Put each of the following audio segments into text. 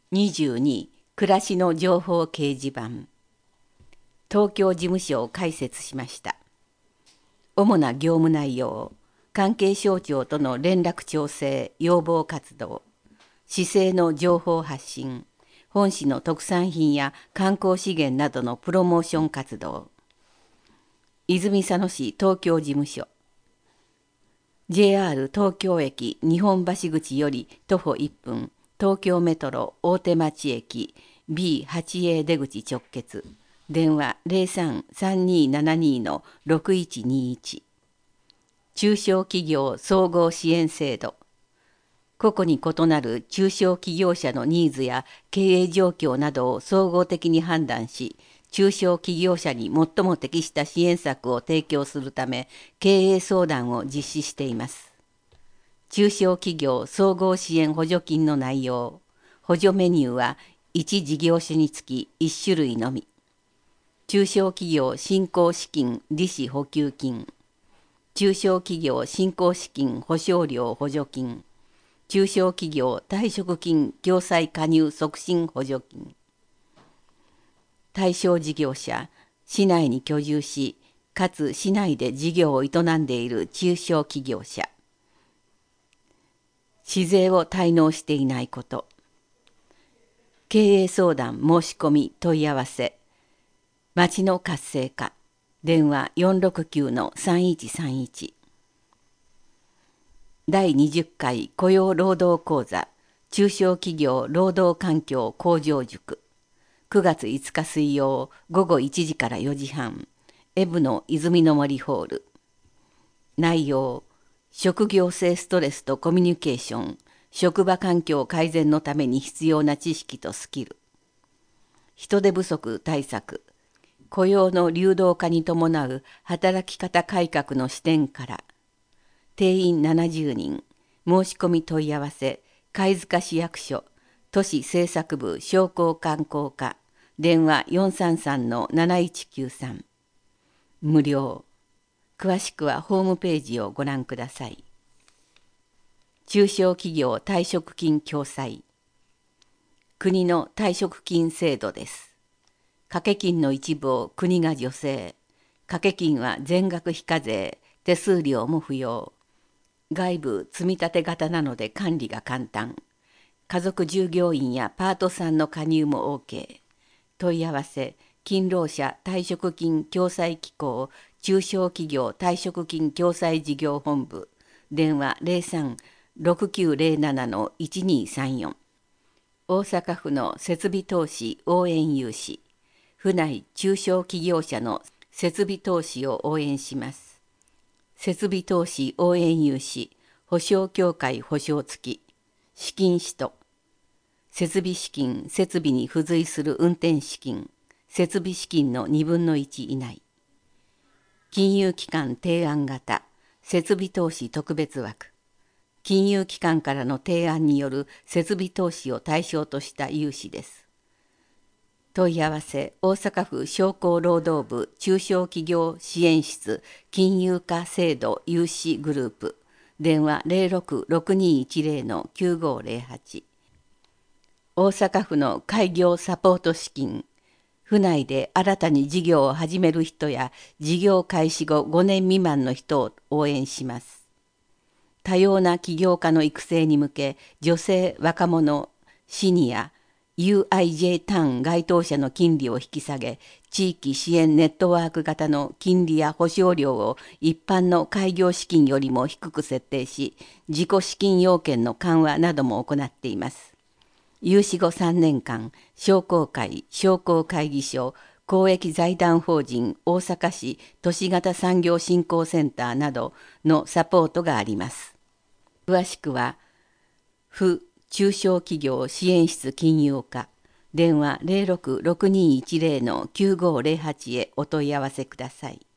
22暮らしの情報掲示板東京事務所を開設しました。主な業務内容、関係省庁との連絡調整・要望活動、市政の情報発信、本市の特産品や観光資源などのプロモーション活動。泉佐野市東京事務所。JR 東京駅日本橋口より徒歩1分、東京メトロ大手町駅 B8A 出口直結。電話03-3272-6121。中小企業総合支援制度。個々に異なる中小企業者のニーズや経営状況などを総合的に判断し、中小企業者に最も適した支援策を提供するため、経営相談を実施しています。中小企業総合支援補助金の内容。補助メニューは1事業種につき1種類のみ。中小企業振興資金利子補給金。中小企業振興資金保証料補助金。中小企業退職金共済加入促進補助金。対象事業者、市内に居住し、かつ市内で事業を営んでいる中小企業者。市税を滞納していないこと。経営相談申し込み問い合わせ。町の活性化。電話469-3131。第20回雇用労働講座中小企業労働環境向上塾。9月5日水曜午後1時から4時半。エブの泉の森ホール。内容、職業性ストレスとコミュニケーション、職場環境改善のために必要な知識とスキル。人手不足対策。雇用の流動化に伴う働き方改革の視点から。定員70人。申し込み問い合わせ。貝塚市役所。都市政策部商工観光課。電話433-7193。無料。詳しくはホームページをご覧ください。中小企業退職金共済。国の退職金制度です。掛金の一部を国が助成。掛金は全額非課税、手数料も不要。外部積立型なので管理が簡単。家族従業員やパートさんの加入も OK。問い合わせ、勤労者退職金共済機構中小企業退職金共済事業本部。電話03-6907-1234。大阪府の設備投資応援融資。府内中小企業者の設備投資を応援します。設備投資応援融資、保証協会保証付き、資金使途、設備資金、設備に付随する運転資金、設備資金の1/2以内。金融機関提案型、設備投資特別枠。金融機関からの提案による設備投資を対象とした融資です。問い合わせ、大阪府商工労働部中小企業支援室金融化制度融資グループ。電話06-6210-9508。大阪府の開業サポート資金。府内で新たに事業を始める人や事業開始後5年未満の人を応援します。多様な起業家の育成に向け、女性、若者、シニア、UIJ 単該当者の金利を引き下げ、地域支援ネットワーク型の金利や保証料を一般の開業資金よりも低く設定し、自己資金要件の緩和なども行っています。融資後3年間、商工会、商工会議所、公益財団法人大阪市都市型産業振興センターなどのサポートがあります。詳しくは、府中小企業支援室金融課、電話06-6210-9508へお問い合わせください。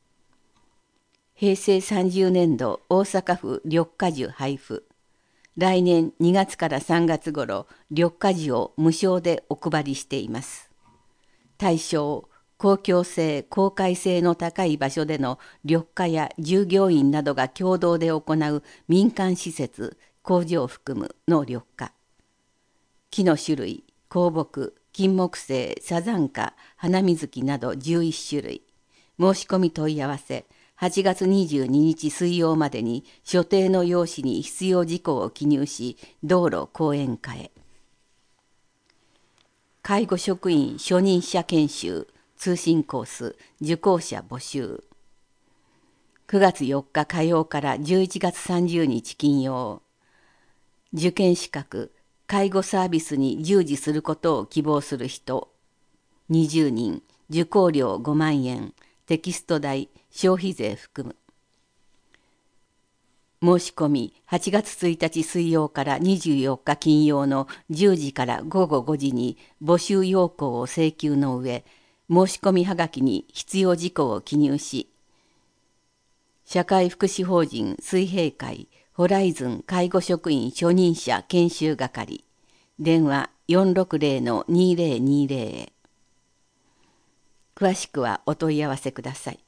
平成30年度大阪府緑化樹配布。来年2月から3月頃、緑化樹を無償でお配りしています。対象、公共性・公開性の高い場所での緑化や従業員などが共同で行う民間施設、工場を含むの緑化。 木の種類、香木、金木犀、サザンカ、花水木など11種類。申し込み問い合わせ、8月22日水曜までに所定の用紙に必要事項を記入し、道路講演会へ。介護職員初任者研修通信コース受講者募集。9月4日火曜から11月30日金曜。受験資格、介護サービスに従事することを希望する人20人、受講料5万円、テキスト代、消費税含む。申し込み8月1日水曜から24日金曜の10時から午後5時に募集要項を請求の上、申し込みはがきに必要事項を記入し、社会福祉法人水平会ホライズン介護職員初任者研修係、電話460-2020へ。詳しくはお問い合わせください。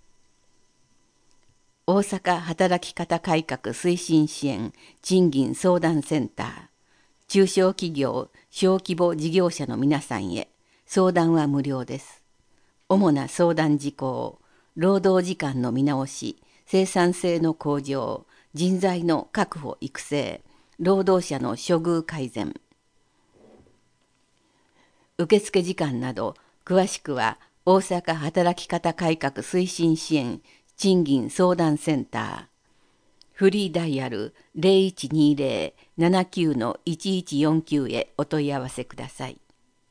大阪働き方改革推進支援賃金相談センター、中小企業・小規模事業者の皆さんへ、相談は無料です。主な相談事項、労働時間の見直し、生産性の向上、人材の確保育成、労働者の処遇改善。受付時間など、詳しくは大阪働き方改革推進支援賃金相談センター、フリーダイヤル 0120-79-1149 へお問い合わせください。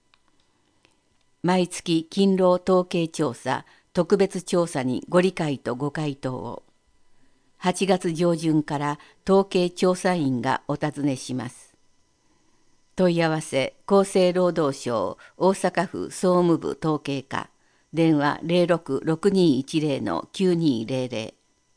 毎月勤労統計調査特別調査にご理解とご回答を。8月上旬から統計調査員がお尋ねします。問い合わせ厚生労働省大阪府総務部統計課、電話066210-9200。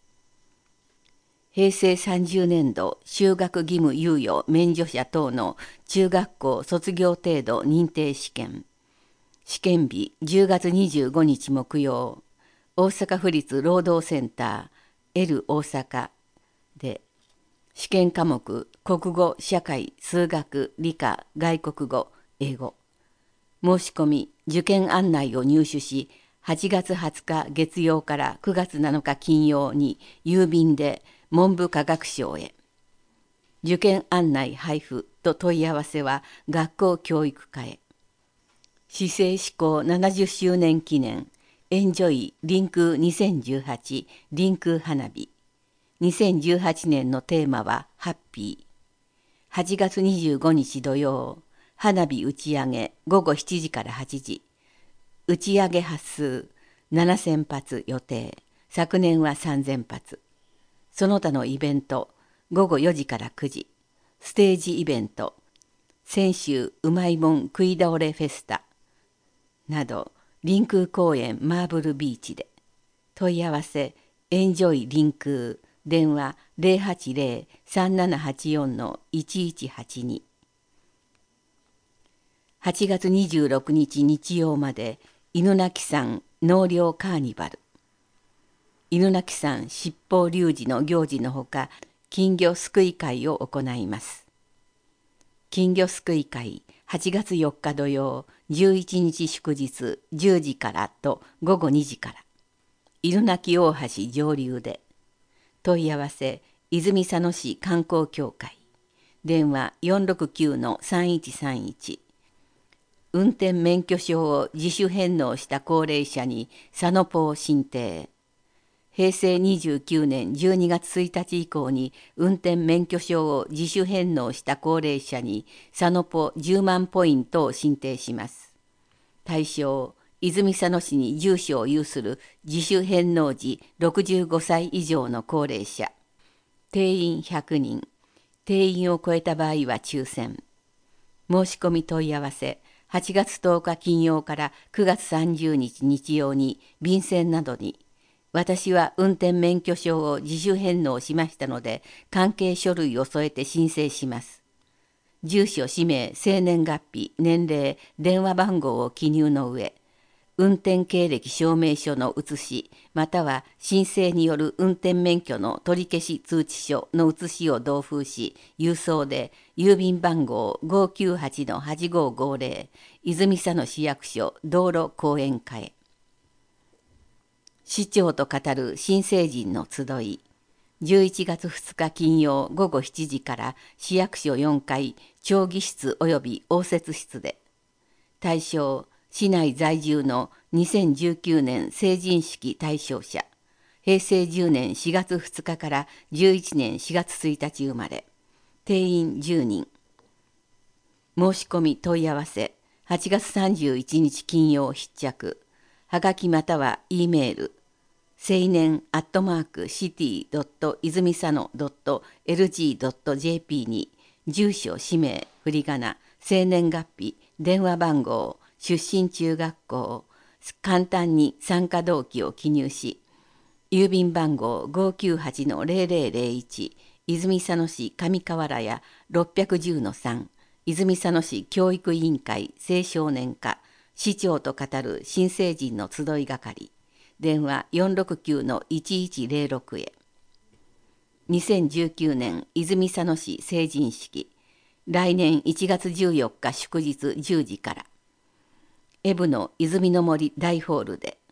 平成30年度就学義務猶予免除者等の中学校卒業程度認定試験。試験日10月25日木曜。大阪府立労働センター L 大阪で、試験科目国語、社会、数学、理科、外国語、英語。申し込み、受験案内を入手し、8月20日月曜から9月7日金曜に郵便で文部科学省へ。受験案内配布と問い合わせは学校教育課へ。市政施行70周年記念エンジョイリンク2018リンク花火。2018年のテーマはハッピー。8月25日土曜、花火打ち上げ午後7時から8時。打ち上げ発数7000発予定。昨年は3000発。その他のイベント、午後4時から9時。ステージイベント、泉州うまいもん食い倒れフェスタなど、臨空公園マーブルビーチで。問い合わせ、エンジョイ臨空、電話080-3784-1182。8月26日日曜まで、犬鳴山納涼カーニバル。犬鳴山七宝龍寺の行事のほか、金魚すくい会を行います。金魚すくい会、8月4日土曜、11日祝日10時からと午後2時から。犬鳴大橋上流で。問い合わせ、泉佐野市観光協会。電話469-3131。運転免許証を自主返納した高齢者に佐野ポ申請。平成29年12月1日以降に運転免許証を自主返納した高齢者に佐野ポ10万ポイントを申請します。対象、泉佐野市に住所を有する自主返納時65歳以上の高齢者。定員100人。定員を超えた場合は抽選。申し込み問い合わせ、8月10日金曜から9月30日日曜に便箋などに、私は運転免許証を自主返納しましたので、関係書類を添えて申請します。住所、氏名、生年月日、年齢、電話番号を記入の上、 運転経歴証明書の写し、または申請による運転免許の取り消し通知書の写しを同封し、郵送で郵便番号598-8550泉佐野市役所道路講演課へ。市長と語る新成人の集い。11月2日金曜午後7時から市役所4階町議室及び応接室で。対象、市内在住の2019年成人式対象者。平成10年4月2日から11年4月1日生まれ。定員10人。申し込み問い合わせ。8月31日金曜必着。はがきまたは E メール。青年@city. 泉佐野 .lg.jp に住所氏名振り仮名生年月日電話番号出身中学校簡単に参加動機を記入し郵便番号598-0001泉佐野市上河原屋610-3泉佐野市教育委員会青少年課市長と語る新成人の集い係電話469-1106へ。2019年泉佐野市成人式。来年1月14日祝日10時から。エブの泉の森大ホールで。